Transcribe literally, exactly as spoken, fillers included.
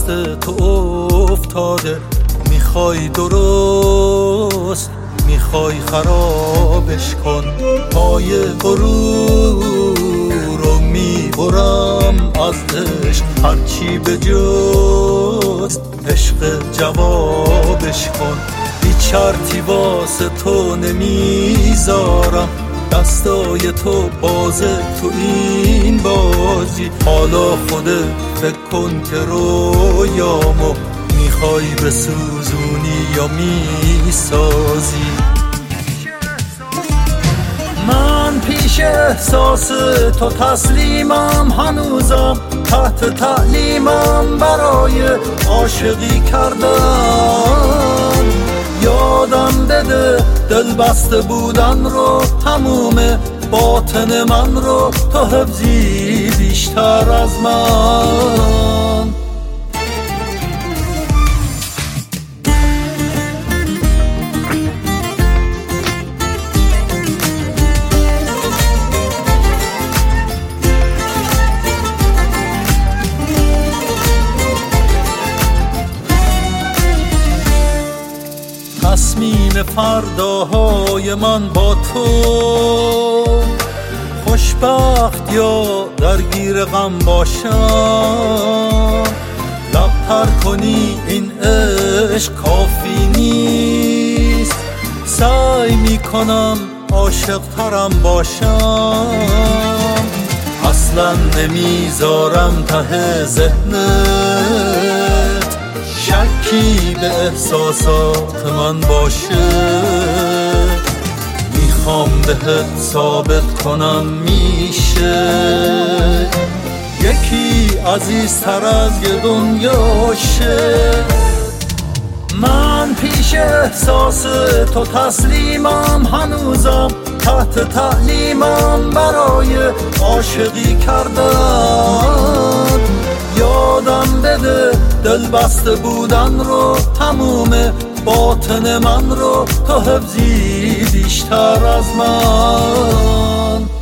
دست تو افتاده. میخوای درست، میخوای خرابش کن. پای غرور رو میبرم از عشق، هرچی به جز عشق جوابش کن. هیچ شرطی واسه تو نمیذارم، دستای تو بازه تو این بازی. حالا خودت فکر کن که رویامو میخوای بسوزونی یا میسازی. من پیش احساس تو تسلیمم، هنوزم تحت تعلیمم برای عاشقی کردن. یادم بده دل بسته بودن رو، تموم باطن من رو تو حفظی بیشتر از من. تصمیم فرداهای من با تو، خوشبخت یا درگیر غم باشم. لب تر کنی این عشق کافی نیست، سعی میکنم عاشق ترم باشم. اصلا نمیذارم ته ذهنت شکی به احساسات من باشه. میخوام بهت ثابت کنم میشه یکی عزیزتر از یه دنیاشه. من پیش احساس تو تسلیمم، هنوزم تحت تعلیمم برای عاشقی کردن. یادم بده دل بسته بودن رو، تموم باطن من رو تو حفظی بیشتر از من.